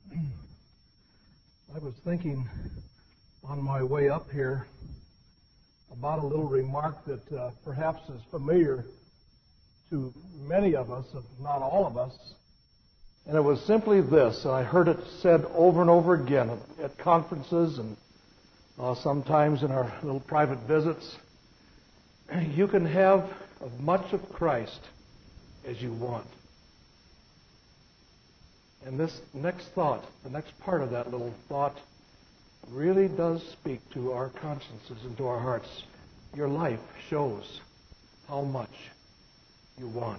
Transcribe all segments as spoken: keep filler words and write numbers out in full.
I was thinking on my way up here about a little remark that uh, perhaps is familiar to many of us, if not all of us. And it was simply this. I heard it said over and over again at conferences and uh, sometimes in our little private visits. You can have as much of Christ as you want. And this next thought, the next part of that little thought, really does speak to our consciences and to our hearts. Your life shows how much you want.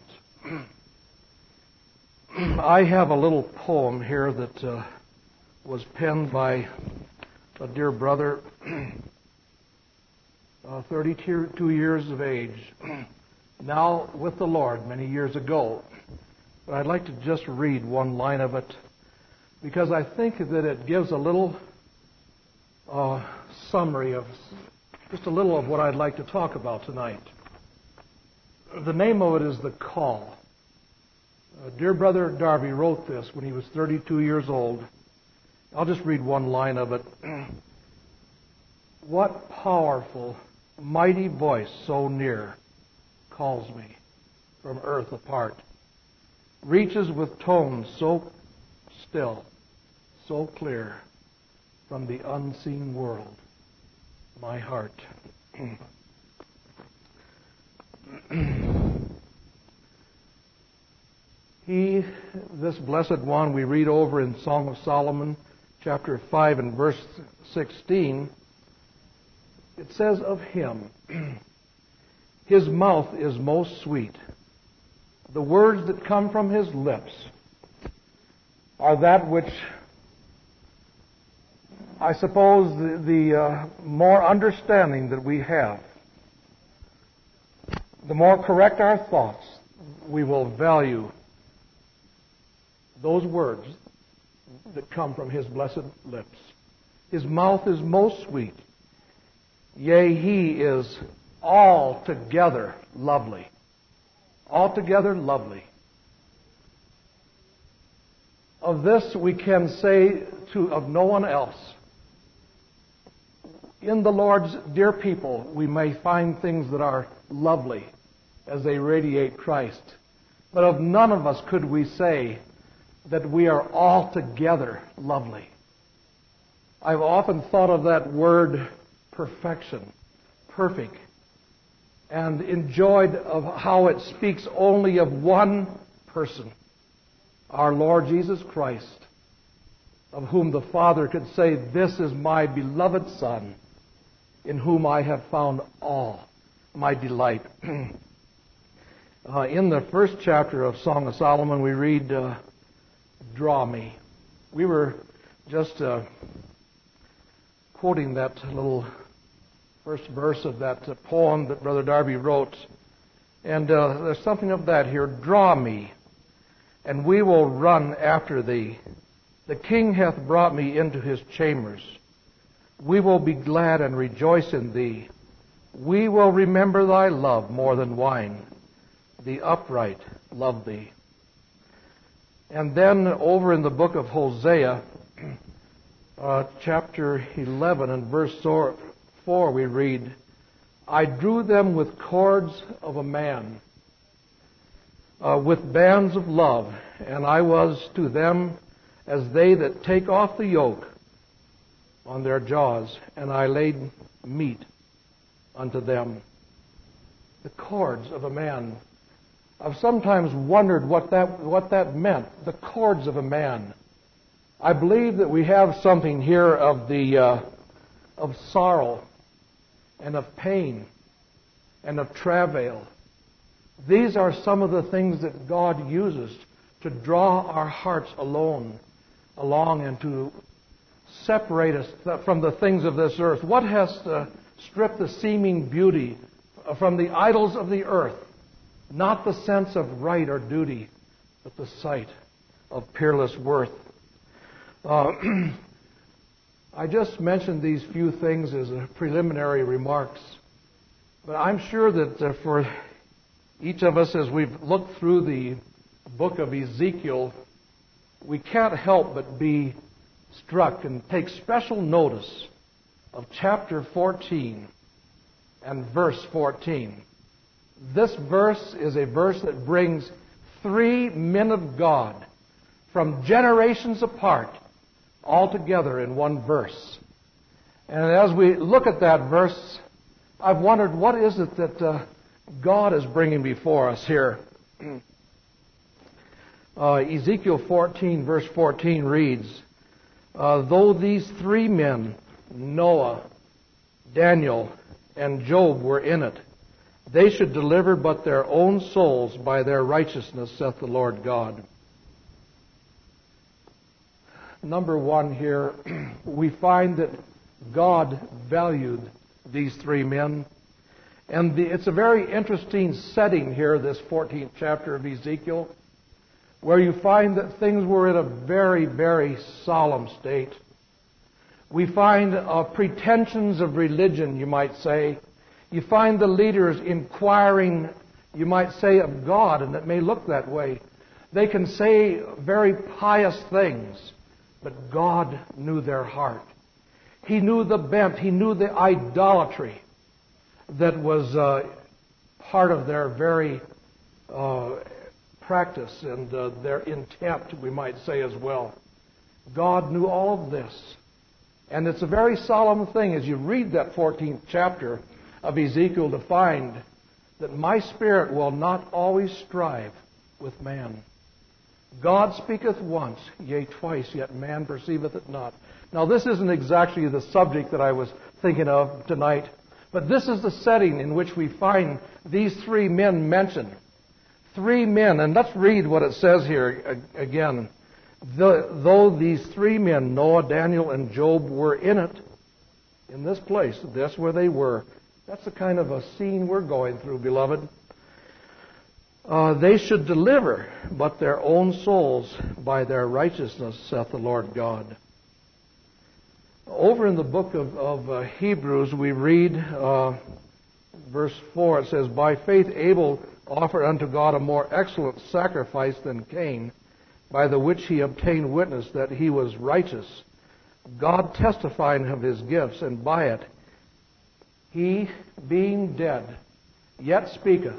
I have a little poem here that uh, was penned by a dear brother, uh, thirty-two years of age, now with the Lord many years ago. But I'd like to just read one line of it because I think that it gives a little uh, summary of just a little of what I'd like to talk about tonight. The name of it is The Call. Uh, dear brother Darby wrote this when he was thirty-two years old. I'll just read one line of it. What powerful, mighty voice so near calls me from earth apart, reaches with tones so still, so clear, from the unseen world, my heart. He, this blessed one, we read over in Song of Solomon, chapter five and verse sixteen, it says of him, his mouth is most sweet. The words that come from his lips are that which, I suppose, the, the uh, more understanding that we have, the more correct our thoughts, we will value those words that come from his blessed lips. His mouth is most sweet. Yea, he is altogether lovely. Altogether lovely. Of this we can say to of no one else. In the Lord's dear people, we may find things that are lovely as they radiate Christ. But of none of us could we say that we are altogether lovely. I've often thought of that word perfection, perfect, and enjoyed of how it speaks only of one person, our Lord Jesus Christ, of whom the Father could say, "This is my beloved Son, in whom I have found all my delight." uh, in the first chapter of Song of Solomon, we read, uh, "Draw me." We were just uh, quoting that little first verse of that uh, poem that Brother Darby wrote. And uh, there's something of that here. Draw me, and we will run after thee. The King hath brought me into his chambers. We will be glad and rejoice in thee. We will remember thy love more than wine. The upright love thee. And then over in the book of Hosea, uh, chapter eleven and verse four, we read, I drew them with cords of a man, uh, with bands of love, and I was to them as they that take off the yoke on their jaws, and I laid meat unto them. The cords of a man. I've sometimes wondered what that what that meant. The cords of a man. I believe that we have something here of the uh, of sorrow and of pain and of travail. These are some of the things that God uses to draw our hearts alone, along and to separate us from the things of this earth. What has to strip the seeming beauty from the idols of the earth? Not the sense of right or duty, but the sight of peerless worth. Uh, I just mentioned these few things as a preliminary remarks, but I'm sure that uh, for each of us, as we've looked through the book of Ezekiel, we can't help but be struck and take special notice of chapter fourteen and verse fourteen. This verse is a verse that brings three men of God from generations apart all together in one verse. And as we look at that verse, I've wondered, what is it that uh, God is bringing before us here? uh, Ezekiel fourteen, verse fourteen reads, uh, though these three men, Noah, Daniel, and Job, were in it, they should deliver but their own souls by their righteousness, saith the Lord God. Number one here, we find that God valued these three men. And the, it's a very interesting setting here, this fourteenth chapter of Ezekiel, where you find that things were in a very, very solemn state. We find uh, pretensions of religion, you might say. You find the leaders inquiring, you might say, of God, and it may look that way. They can say very pious things, but God knew their heart. He knew the bent. He knew the idolatry that was uh, part of their very uh, practice and uh, their intent, we might say as well. God knew all of this. And it's a very solemn thing as you read that fourteenth chapter of Ezekiel to find that my spirit will not always strive with man. God speaketh once, yea, twice, yet man perceiveth it not. Now, this isn't exactly the subject that I was thinking of tonight, but this is the setting in which we find these three men mentioned. Three men, and let's read what it says here again. The, though these three men, Noah, Daniel, and Job, were in it, in this place, that's where they were. That's the kind of a scene we're going through, beloved. Uh, they should deliver but their own souls by their righteousness, saith the Lord God. Over in the book of, of uh, Hebrews, we read, uh, verse four, it says, by faith Abel offered unto God a more excellent sacrifice than Cain, by the which he obtained witness that he was righteous, God testifying of his gifts, and by it he, being dead, yet speaketh.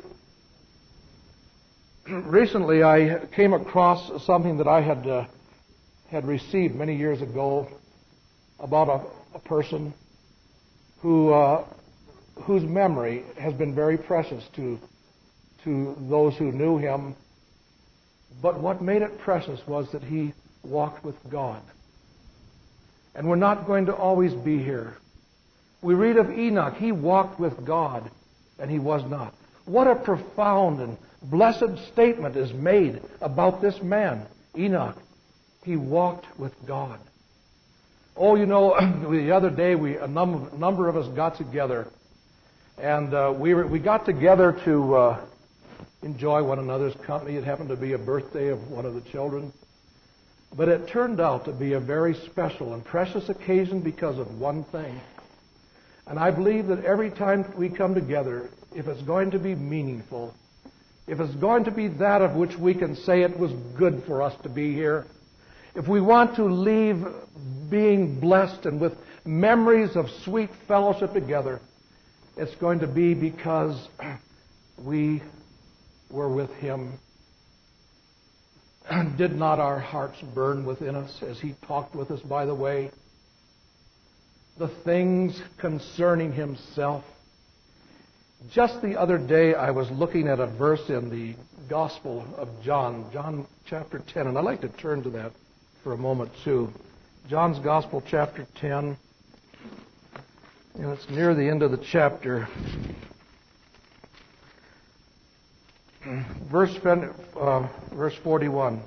Recently I came across something that I had uh, had received many years ago about a, a person who uh, whose memory has been very precious to to those who knew him. But what made it precious was that he walked with God. And we're not going to always be here. We read of Enoch. He walked with God, and he was not. What a profound and blessed statement is made about this man, Enoch. He walked with God. Oh, you know, the other day we a number, number of us got together, and uh, we were, we got together to uh, enjoy one another's company. It happened to be a birthday of one of the children, but it turned out to be a very special and precious occasion because of one thing. And I believe that every time we come together, if it's going to be meaningful, if it's going to be that of which we can say it was good for us to be here, if we want to leave being blessed and with memories of sweet fellowship together, it's going to be because we were with Him. Did not our hearts burn within us as He talked with us by the way? The things concerning Himself. Just the other day I was looking at a verse in the Gospel of John, John chapter ten, and I'd like to turn to that for a moment too. John's Gospel chapter ten, and it's near the end of the chapter. Verse, uh, verse forty-one.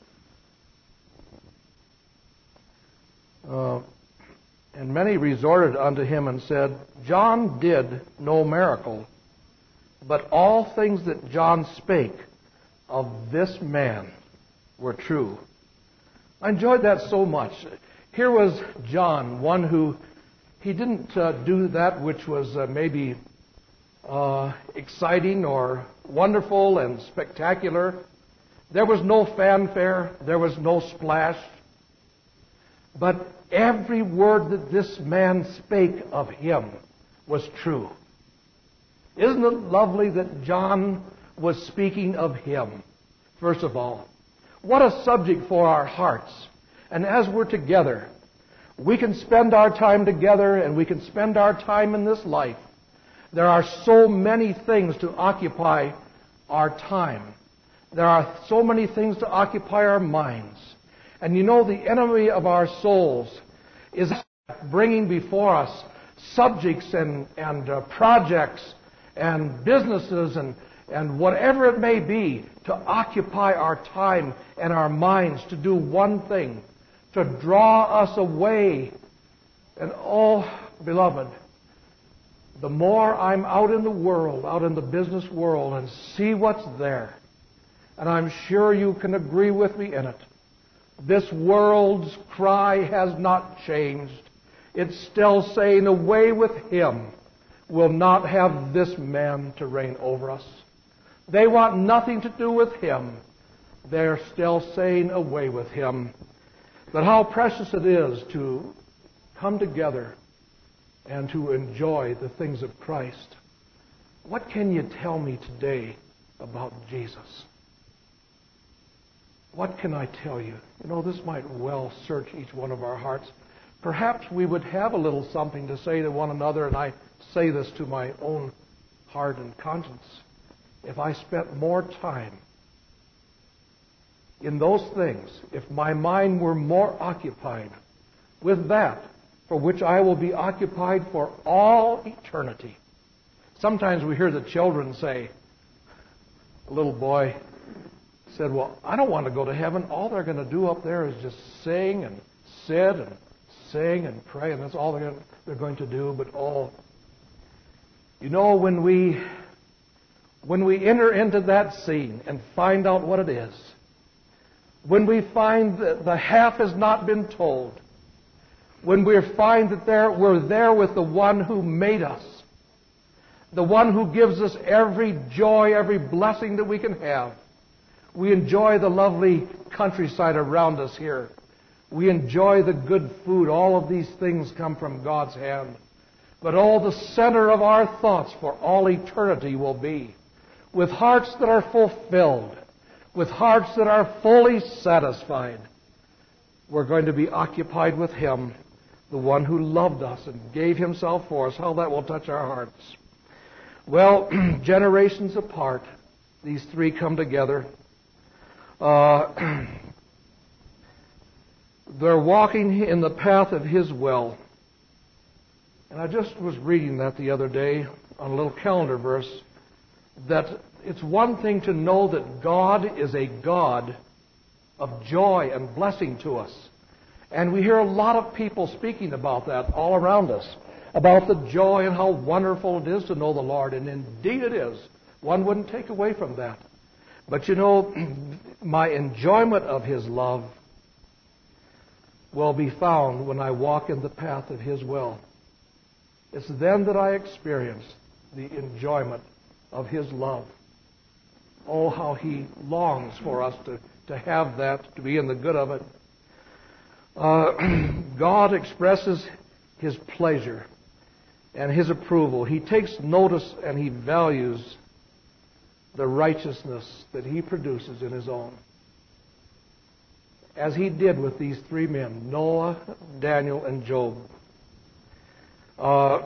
Uh, and many resorted unto him and said, John did no miracle, but all things that John spake of this man were true. I enjoyed that so much. Here was John, one who, he didn't uh, do that which was uh, maybe uh, exciting or wonderful and spectacular, There was no fanfare. There was no splash. But every word that this man spake of him was true. Isn't it lovely that John was speaking of him, first of all? What a subject for our hearts. And as we're together, we can spend our time together and we can spend our time in this life. There are so many things to occupy our time. There are so many things to occupy our minds. And you know, the enemy of our souls is bringing before us subjects and, and uh, projects and businesses and, and whatever it may be to occupy our time and our minds to do one thing, to draw us away. And oh, beloved, the more I'm out in the world, out in the business world, and see what's there, and I'm sure you can agree with me in it, this world's cry has not changed. It's still saying, away with him. We'll not have this man to reign over us. They want nothing to do with him. They're still saying, away with him. But how precious it is to come together and to enjoy the things of Christ. What can you tell me today about Jesus? What can I tell you? You know, this might well search each one of our hearts. Perhaps we would have a little something to say to one another, and I say this to my own heart and conscience. If I spent more time in those things, if my mind were more occupied with that for which I will be occupied for all eternity. Sometimes we hear the children say, a little boy said, well, I don't want to go to heaven. All they're going to do up there is just sing and sit and sing and pray, and that's all they're going to, they're going to do. But oh, you know, when we when we enter into that scene and find out what it is, when we find that the half has not been told, when we find that there, we're there with the one who made us, the one who gives us every joy, every blessing that we can have. We enjoy the lovely countryside around us here. We enjoy the good food. All of these things come from God's hand. But all the center of our thoughts for all eternity will be with hearts that are fulfilled, with hearts that are fully satisfied. We're going to be occupied with him, the one who loved us and gave himself for us. How that will touch our hearts. Well, generations apart, these three come together. Uh, they're walking in the path of his will. And I just was reading that the other day on a little calendar verse, that it's one thing to know that God is a God of joy and blessing to us. And we hear a lot of people speaking about that all around us, about the joy and how wonderful it is to know the Lord. And indeed it is. One wouldn't take away from that. But you know, my enjoyment of his love will be found when I walk in the path of his will. It's then that I experience the enjoyment of his love. Oh, how he longs for us to, to have that, to be in the good of it. Uh, God expresses his pleasure and his approval. He takes notice and he values the righteousness that he produces in his own. As he did with these three men, Noah, Daniel, and Job. Uh,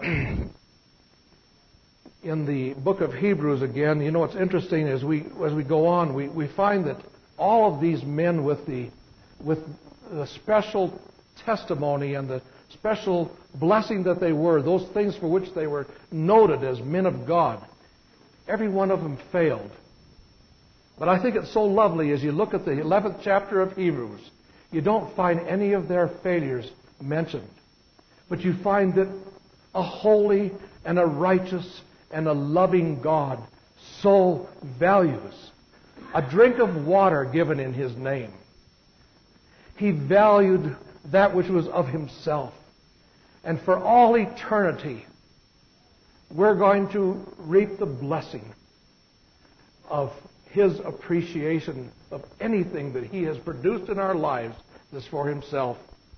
in the book of Hebrews again, you know what's interesting as we as we go on, we, we find that all of these men with the with the special testimony and the special blessing that they were, those things for which they were noted as men of God, every one of them failed. But I think it's so lovely as you look at the eleventh chapter of Hebrews, you don't find any of their failures mentioned. But you find that a holy and a righteous and a loving God so values a drink of water given in his name. He valued that which was of himself. And for all eternity, we're going to reap the blessing of his appreciation of anything that he has produced in our lives is for himself.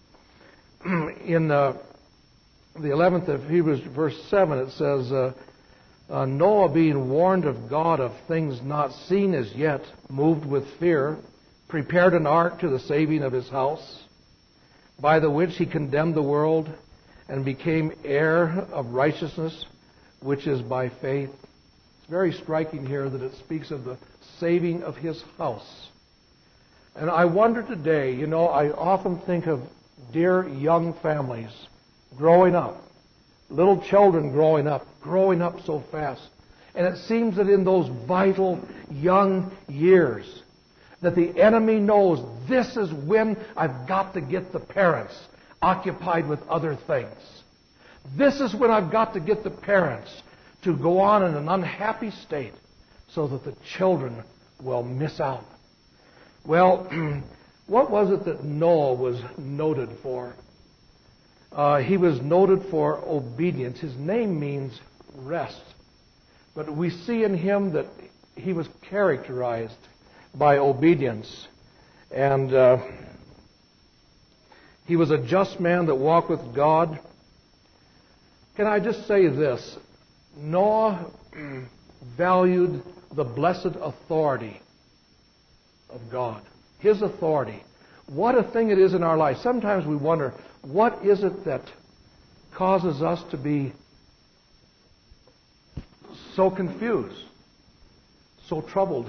In uh, the eleventh of Hebrews, verse seven, it says, uh, uh, Noah, being warned of God of things not seen as yet, moved with fear, prepared an ark to the saving of his house, by the which he condemned the world and became heir of righteousness, which is by faith. It's very striking here that it speaks of the saving of his house. And I wonder today, you know, I often think of dear young families growing up, little children growing up, growing up so fast. And it seems that in those vital young years, that the enemy knows this is when I've got to get the parents occupied with other things. This is when I've got to get the parents to go on in an unhappy state so that the children will miss out. Well, what was it that Noah was noted for? Uh, he was noted for obedience. His name means rest. But we see in him that he was characterized by obedience. And uh, he was a just man that walked with God. Can I just say this? Noah valued the blessed authority of God. His authority. What a thing it is in our life. Sometimes we wonder, what is it that causes us to be so confused, so troubled?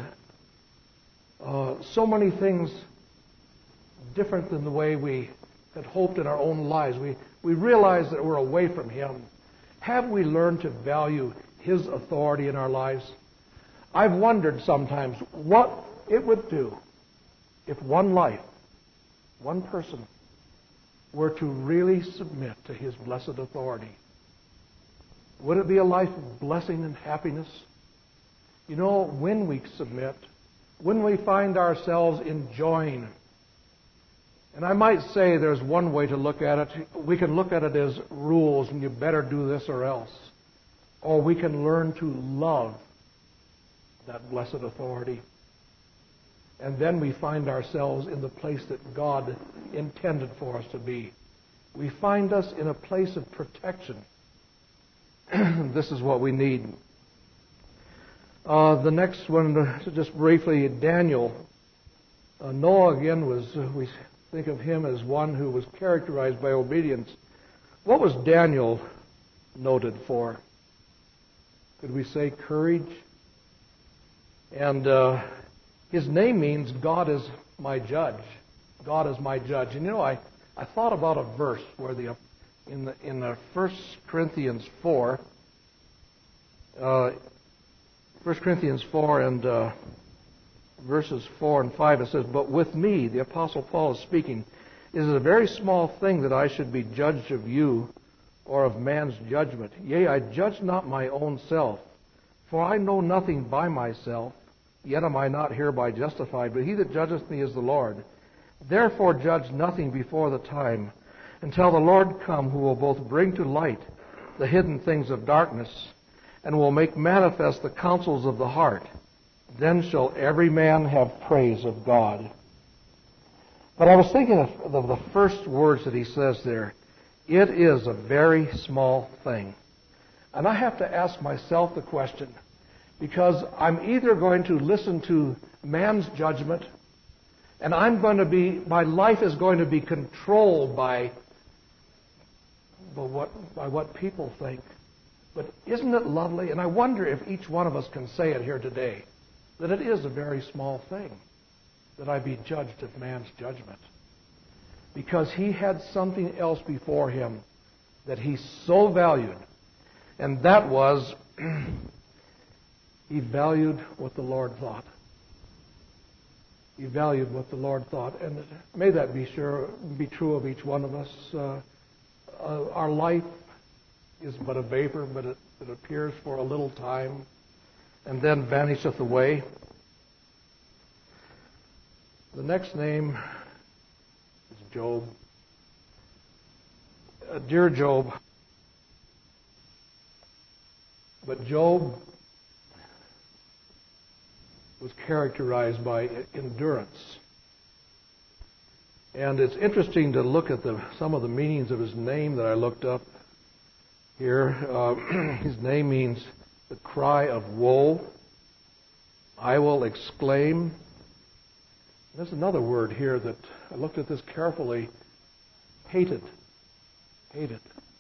Uh, so many things different than the way we had hoped in our own lives. We, we realize that we're away from Him. Have we learned to value His authority in our lives? I've wondered sometimes what it would do if one life, one person, were to really submit to His blessed authority. Would it be a life of blessing and happiness? You know, when we submit, when we find ourselves enjoying, and I might say there's one way to look at it. We can look at it as rules, and you better do this or else. Or we can learn to love that blessed authority. And then we find ourselves in the place that God intended for us to be. We find us in a place of protection. This is what we need. Uh, the next one, uh, just briefly, Daniel. Uh, Noah, again, was, uh, we think of him as one who was characterized by obedience. What was Daniel noted for? Could we say courage? And uh, his name means God is my judge. God is my judge. And you know, I, I thought about a verse where the in the in the First Corinthians four, uh, First Corinthians four and uh, verses four and five, it says, "But with me," the Apostle Paul is speaking, "it is a very small thing that I should be judged of you, or of man's judgment. Yea, I judge not my own self, for I know nothing by myself. Yet am I not hereby justified, but he that judgeth me is the Lord. Therefore judge nothing before the time, until the Lord come, who will both bring to light the hidden things of darkness, and will make manifest the counsels of the heart. Then shall every man have praise of God." But I was thinking of, of the first words that he says there. It is a very small thing. And I have to ask myself the question, because I'm either going to listen to man's judgment, and I'm going to be, my life is going to be controlled by, by what, by what people think. But isn't it lovely? And I wonder if each one of us can say it here today, that it is a very small thing that I be judged of man's judgment. Because he had something else before him that he so valued, and that was he valued what the Lord thought. He valued what the Lord thought, and may that be sure be true of each one of us. Uh, uh, our life is but a vapor, but it, it appears for a little time, and then vanisheth away. The next name is Job. Uh, dear Job, but Job was characterized by endurance. And it's interesting to look at the, some of the meanings of his name that I looked up here. Uh, his name means the cry of woe. I will exclaim. There's another word here that I looked at this carefully. Hated. Hated.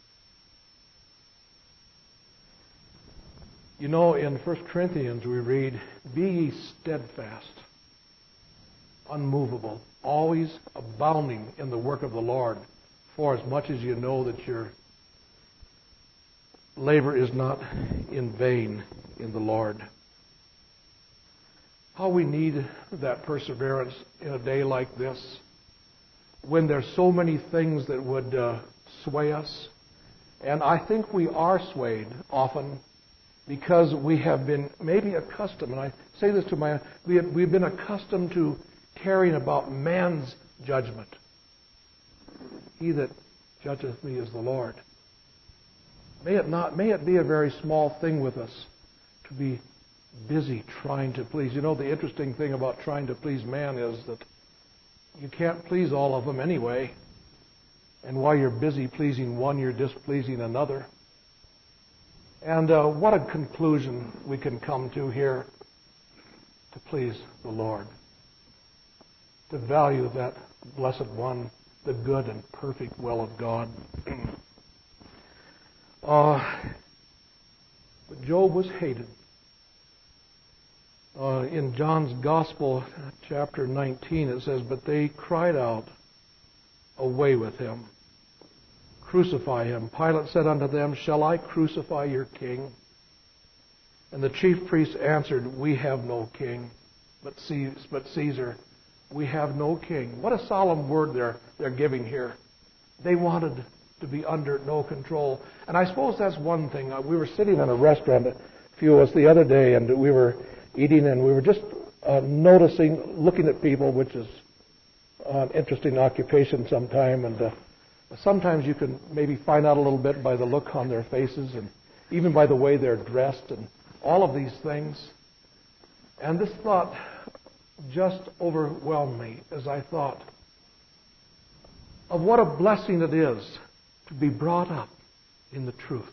You know, in First Corinthians we read, be ye steadfast, unmovable, always abounding in the work of the Lord, for as much as you know that your labor is not in vain in the Lord. How we need that perseverance in a day like this, when there's so many things that would uh, sway us. And I think we are swayed often because we have been maybe accustomed, and I say this to my, we have, we've been accustomed to caring about man's judgment. He that judgeth me is the Lord. May it not, may it be a very small thing with us to be busy trying to please. You know, the interesting thing about trying to please man is that you can't please all of them anyway. And while you're busy pleasing one, you're displeasing another. And uh, what a conclusion we can come to here: to please the Lord, to value that blessed one, the good and perfect will of God. uh, but Job was hated. Uh, in John's Gospel, chapter nineteen, it says, but they cried out, away with him. Crucify him. Pilate said unto them, shall I crucify your king? And the chief priests answered, we have no king, but Caesar. We have no king. What a solemn word they're, they're giving here. They wanted to be under no control. And I suppose that's one thing. We were sitting in a restaurant, a few of us, the other day, and we were eating, and we were just uh, noticing, looking at people, which is an interesting occupation sometime, and uh, sometimes you can maybe find out a little bit by the look on their faces and even by the way they're dressed and all of these things. And this thought just overwhelmed me as I thought of what a blessing it is to be brought up in the truth.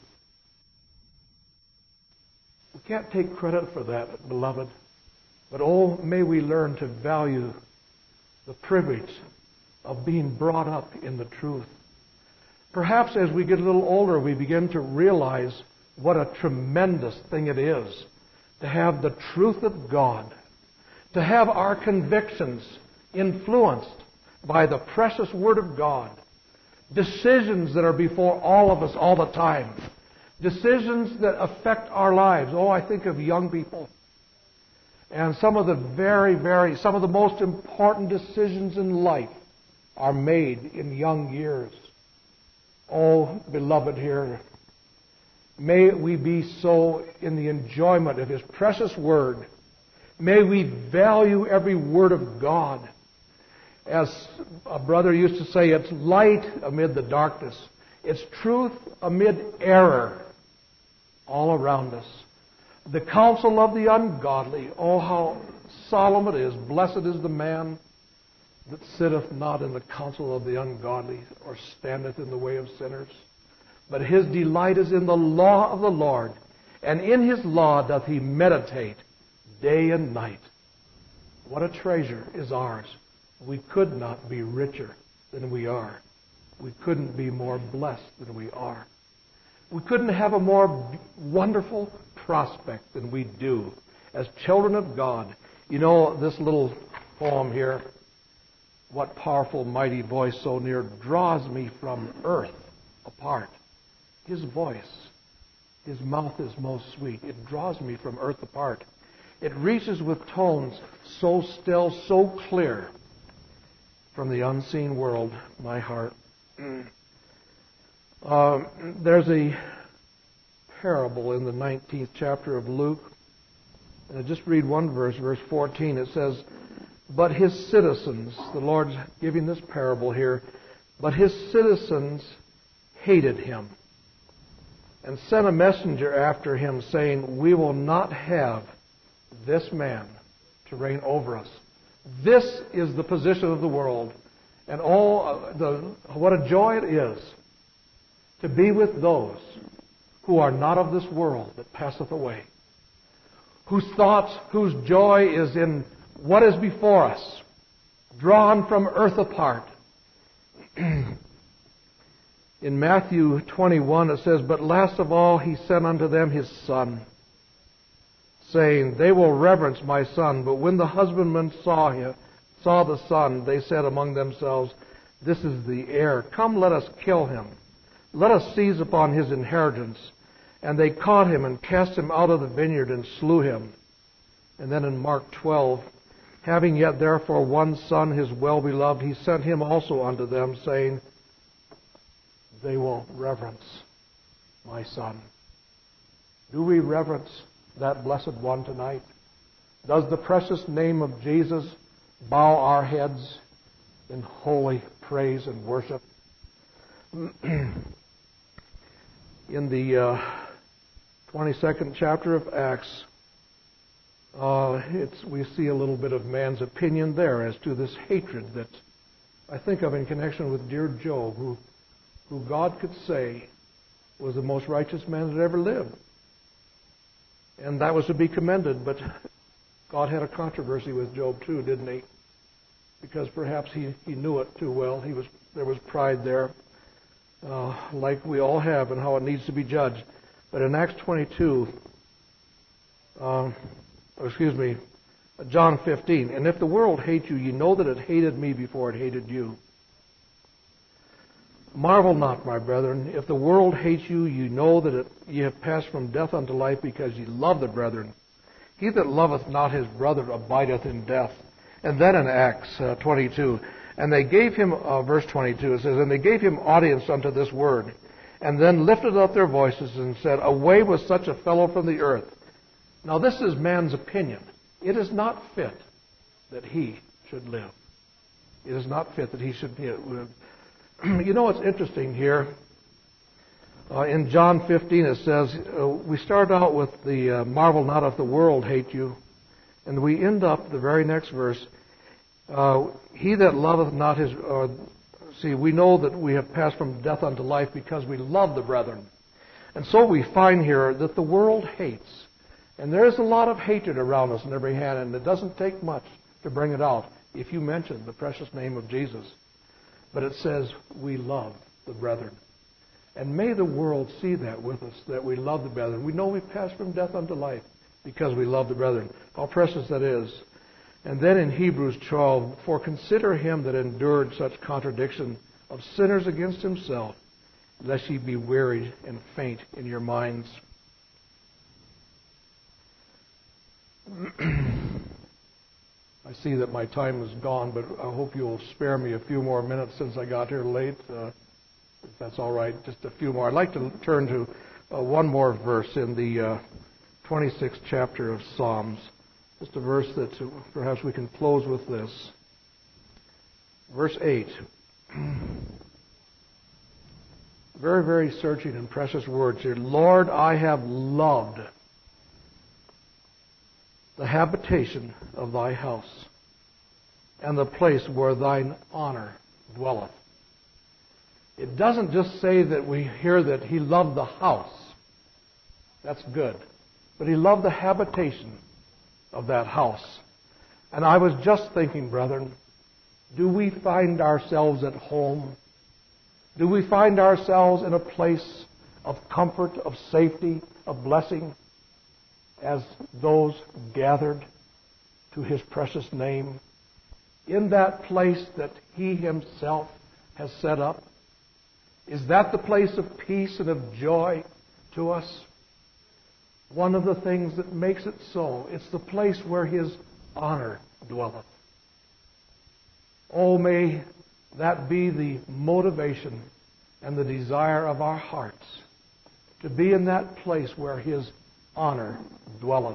We can't take credit for that, beloved, but oh, may we learn to value the privilege of being brought up in the truth. Perhaps as we get a little older, we begin to realize what a tremendous thing it is to have the truth of God, to have our convictions influenced by the precious Word of God, decisions that are before all of us all the time, decisions that affect our lives. Oh, I think of young people. And some of the very, very, some of the most important decisions in life are made in young years. Oh, beloved here, may we be so in the enjoyment of His precious Word. May we value every word of God. As a brother used to say, it's light amid the darkness. It's truth amid error all around us. The counsel of the ungodly, oh, how solemn it is. Blessed is the man that sitteth not in the counsel of the ungodly, or standeth in the way of sinners. But his delight is in the law of the Lord, and in his law doth he meditate day and night. What a treasure is ours. We could not be richer than we are. We couldn't be more blessed than we are. We couldn't have a more wonderful prospect than we do as children of God. You know, this little poem here, what powerful, mighty voice so near draws me from earth apart. His voice, His mouth is most sweet. It draws me from earth apart. It reaches with tones so still, so clear from the unseen world, my heart. Uh, there's a parable in the nineteenth chapter of Luke. And I just read one verse, verse fourteen. It says, but his citizens, the Lord's giving this parable here, but his citizens hated him and sent a messenger after him, saying, we will not have this man to reign over us. This is the position of the world. And oh, uh, the, what a joy it is to be with those who are not of this world that passeth away, whose thoughts, whose joy is in what is before us, drawn from earth apart. In Matthew twenty-one it says, "But last of all he sent unto them his son, saying, They will reverence my son. But when the husbandmen saw him, saw the son, they said among themselves, This is the heir. Come, let us kill him. Let us seize upon his inheritance. And they caught him and cast him out of the vineyard and slew him." And then in Mark twelve, "Having yet therefore one son, his well-beloved, he sent him also unto them, saying, They will reverence my son." Do we reverence that blessed one tonight? Does the precious name of Jesus bow our heads in holy praise and worship? In the uh, twenty-second chapter of Acts, uh, it's, we see a little bit of man's opinion there as to this hatred that I think of in connection with dear Job, who, who God could say was the most righteous man that ever lived. And that was to be commended, but God had a controversy with Job too, didn't he? Because perhaps he, he knew it too well. He was there was pride there, uh, like we all have, and how it needs to be judged. But in Acts twenty-two, uh, excuse me, John fifteen, "And if the world hate you, ye know that it hated me before it hated you. Marvel not, my brethren, if the world hates you, ye know that it, ye have passed from death unto life, because ye love the brethren. He that loveth not his brother abideth in death." And then in Acts uh, twenty-two, "And they gave him," uh, verse twenty-two, it says, "And they gave him audience unto this word, and then lifted up their voices and said, Away with such a fellow from the earth." Now this is man's opinion. It is not fit that he should live. It is not fit that he should live. You know what's interesting here? Uh, in John fifteen it says, uh, we start out with the uh, "marvel not if the world hate you," and we end up the very next verse, uh, "He that loveth not his..." Uh, see, we know that we have passed from death unto life because we love the brethren. And so we find here that the world hates. And there is a lot of hatred around us in every hand, and it doesn't take much to bring it out if you mention the precious name of Jesus. But it says we love the brethren. And may the world see that with us, that we love the brethren. We know we pass from death unto life because we love the brethren. How precious that is. And then in Hebrews twelve, "For consider him that endured such contradiction of sinners against himself, lest ye be wearied and faint in your minds." I see that my time is gone, but I hope you'll spare me a few more minutes since I got here late. Uh, if that's all right, just a few more. I'd like to turn to uh, one more verse in the uh, twenty-sixth chapter of Psalms. Just a verse that uh, perhaps we can close with this. Verse eight. Very, very searching and precious words here. "Lord, I have loved the habitation of thy house, and the place where thine honor dwelleth." It doesn't just say that we hear that he loved the house. That's good. But he loved the habitation of that house. And I was just thinking, brethren, do we find ourselves at home? Do we find ourselves in a place of comfort, of safety, of blessing, as those gathered to his precious name, in that place that he himself has set up? Is that the place of peace and of joy to us? One of the things that makes it so, it's the place where his honor dwelleth. Oh, may that be the motivation and the desire of our hearts, to be in that place where his honor dwelleth.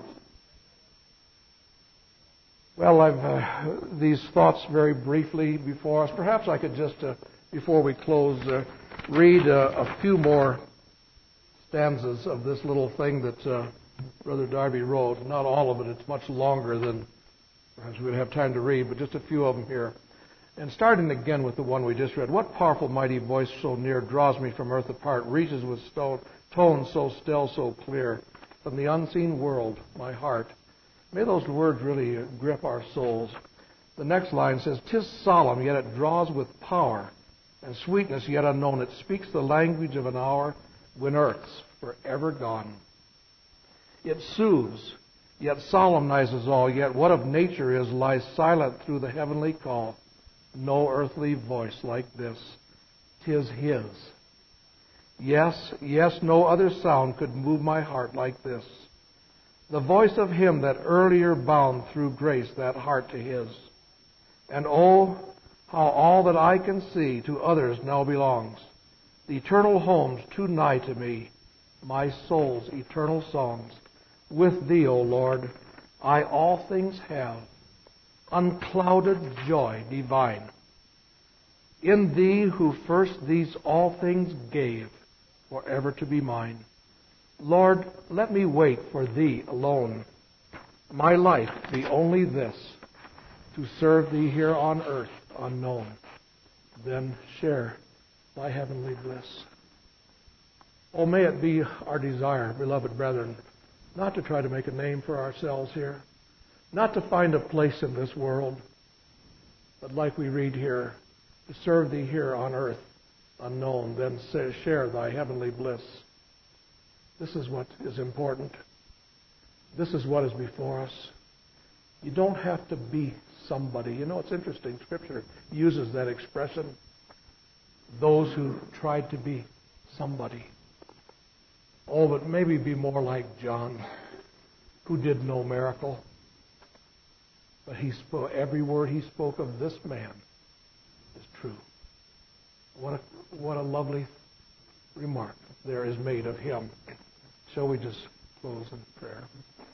Well, I've uh, these thoughts very briefly before us. Perhaps I could just, uh, before we close, uh, read uh, a few more stanzas of this little thing that uh, Brother Darby wrote. Not all of it. It's much longer than Perhaps we would have time to read, but just a few of them here. And starting again with the one we just read. What powerful, mighty voice so near draws me from earth apart, reaches with stone, tones so still, so clear, from the unseen world, my heart. May those words really grip our souls. The next line says, "'Tis solemn, yet it draws with power, and sweetness yet unknown. It speaks the language of an hour when earth's forever gone. It soothes, yet solemnizes all, yet what of nature is lies silent through the heavenly call. No earthly voice like this, 'tis His. Yes, yes, no other sound could move my heart like this. The voice of Him that earlier bound through grace that heart to His. And oh, how all that I can see to others now belongs. The eternal home's too nigh to me, my soul's eternal songs. With Thee, O Lord, I all things have, unclouded joy divine. In Thee who first these all things gave, forever to be mine. Lord, let me wait for Thee alone. My life be only this, to serve Thee here on earth unknown. Then share Thy heavenly bliss." Oh, may it be our desire, beloved brethren, not to try to make a name for ourselves here, not to find a place in this world, but like we read here, to serve Thee here on earth unknown, then share Thy heavenly bliss. This is what is important. This is what is before us. You don't have to be somebody. You know, it's interesting. Scripture uses that expression. Those who tried to be somebody. Oh, but maybe be more like John, who did no miracle. But he spoke, every word he spoke of this man is true. What a, what a lovely remark there is made of him. Shall we just close in prayer?